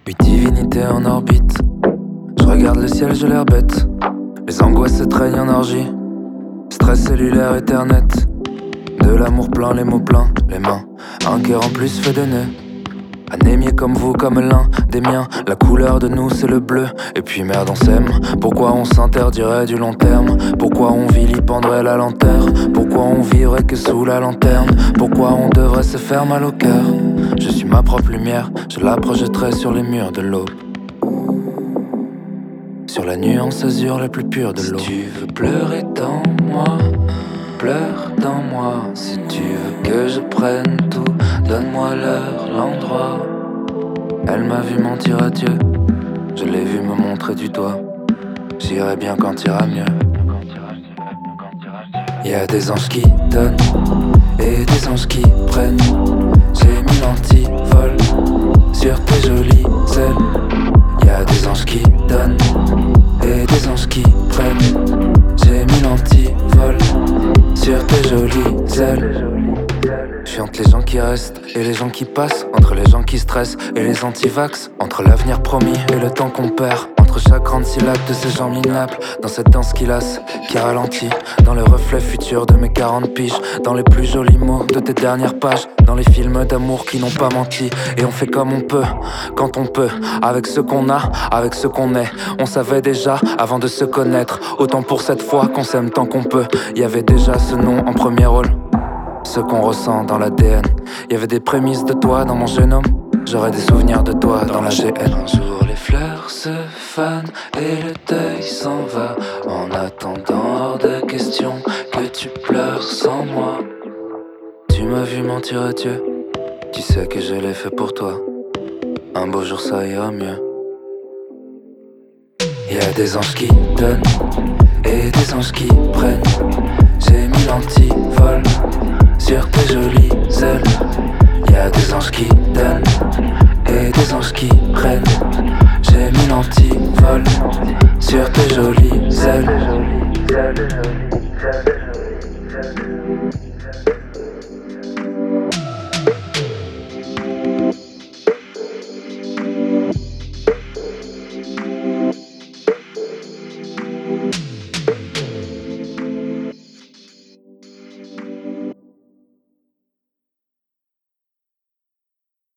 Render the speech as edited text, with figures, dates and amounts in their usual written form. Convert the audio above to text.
Oui, divinité en orbite. Je regarde le ciel, j'ai l'air bête. Les angoisses se traînent en orgie. Stress cellulaire, Ethernet. De l'amour plein, les mots pleins, les mains. Un cœur en plus fait des nœuds. Anémié comme vous, comme l'un des miens. La couleur de nous c'est le bleu. Et puis merde on s'aime. Pourquoi on s'interdirait du long terme? Pourquoi on vilipendrait la lanterne? Pourquoi on vivrait que sous la lanterne? Pourquoi on devrait se faire mal au cœur? Je suis ma propre lumière, je la projetterai sur les murs de l'aube. Sur la nuance azur la plus pure de l'eau. Si tu veux pleurer dans moi, pleure dans moi. Si tu veux que je prenne tout, donne-moi l'heure, l'endroit. Elle m'a vu mentir à Dieu, je l'ai vu me montrer du doigt. J'irai bien quand ira mieux. Y'a des anges qui donnent et des anges qui prennent. J'ai mis l'antivol sur tes jolies ailes. Y'a des anges qui donnent et des anges qui prennent. J'ai mis l'antivol sur tes jolies ailes. Je suis entre les gens qui restent et les gens qui passent, entre les gens qui stressent et les anti-vax, entre l'avenir promis et le temps qu'on perd, entre chaque grande syllabe de ces gens minables, dans cette danse qui lasse, qui ralentit, dans le reflet futur de mes 40 piges, dans les plus jolis mots de tes dernières pages, dans les films d'amour qui n'ont pas menti. Et on fait comme on peut, quand on peut, avec ce qu'on a, avec ce qu'on est. On savait déjà avant de se connaître, autant pour cette fois qu'on s'aime tant qu'on peut. Y avait déjà ce nom en premier rôle, ce qu'on ressent dans l'ADN. Y'avait des prémices de toi dans mon génome. J'aurai des souvenirs de toi dans la GN. Un jour les fleurs se fanent et le deuil s'en va. En attendant hors de question que tu pleures sans moi. Tu m'as vu mentir à Dieu, tu sais que je l'ai fait pour toi. Un beau jour ça ira mieux. Y'a des anges qui donnent et des anges qui prennent. J'ai mis l'antivol sur tes jolies ailes. Y'a des anges qui donnent et des anges qui prennent. J'ai mis l'antivol sur tes jolies ailes.